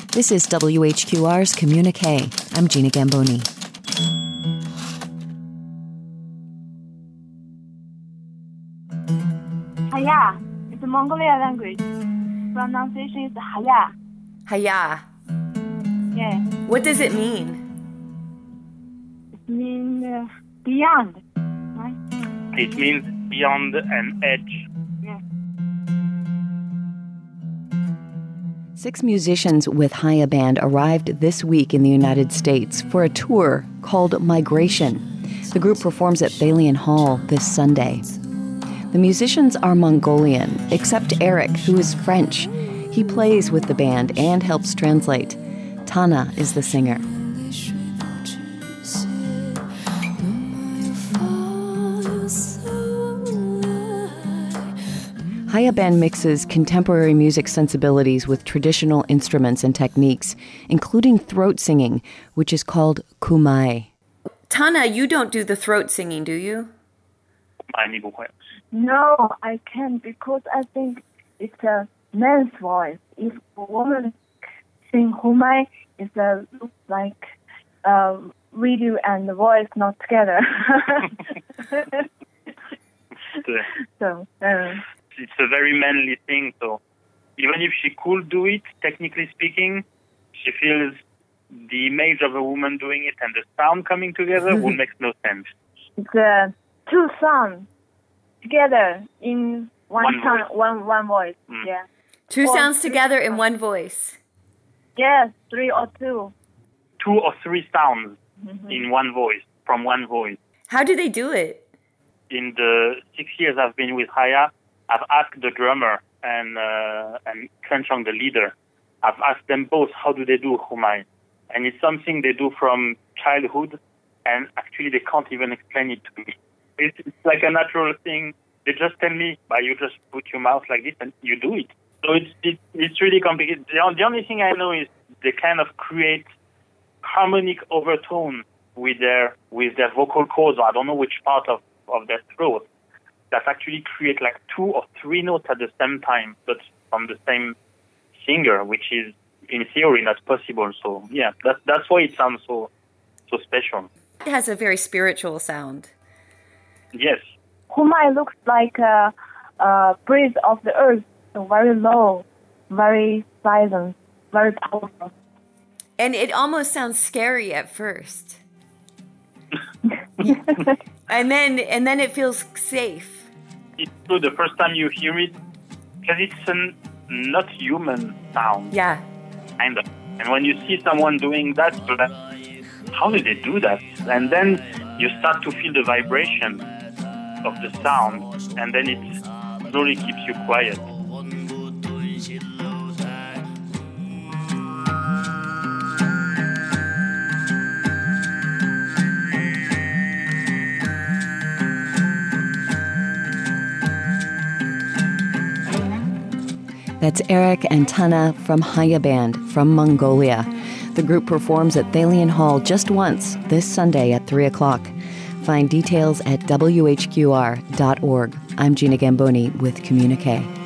This is WHQR's Communique. I'm Gina Gamboni. Haya. It's a Mongolian language. Pronunciation is Haya. Haya. Yeah. What does it mean? It means beyond. Right? It means beyond an edge. Yeah. 6 musicians with Haya Band arrived this week in the United States for a tour called Migration. The group performs at Thalian Hall this Sunday. The musicians are Mongolian, except Eric, who is French. He plays with the band and helps translate. Tana is the singer. Haya Band mixes contemporary music sensibilities with traditional instruments and techniques, including throat singing, which is called kumai. Tana, you don't do the throat singing, do you? No, I can't because I think it's a man's voice. If a woman sing humai, it's looks like radio and the voice not together. So. It's a very manly thing, so even if she could do it, technically speaking, she feels the image of a woman doing it and the sound coming together would make no sense. It's 2 sounds together in one voice. Mm. Yeah. 2 sounds together in one voice. Yes, 3 or 2. 2 or 3 sounds in one voice, from one voice. How do they do it? In the 6 years I've been with Haya, I've asked the drummer and Krenchong, the leader, I've asked them both how do they do humai. And it's something they do from childhood, and actually they can't even explain it to me. It's like a natural thing. They just tell me, you just put your mouth like this and you do it. So it's really complicated. The only thing I know is they kind of create harmonic overtone with their vocal cords. I don't know which part of their throat that actually create like 2 or 3 notes at the same time, but from the same singer, which is in theory not possible. So yeah, that's why it sounds so special. It has a very spiritual sound. Yes. Humai looks like a breeze of the earth, so very low, very silent, very powerful. And it almost sounds scary at first. and then it feels safe. It's true the first time you hear it, because it's a not human sound. Yeah. Kind of. And when you see someone doing that, you're like, how do they do that? And then you start to feel the vibration of the sound, and then it slowly keeps you quiet. That's Eric and Tana from Haya Band from Mongolia. The group performs at Thalian Hall just once this Sunday at 3 o'clock. Find details at WHQR.org. I'm Gina Gamboni with Communique.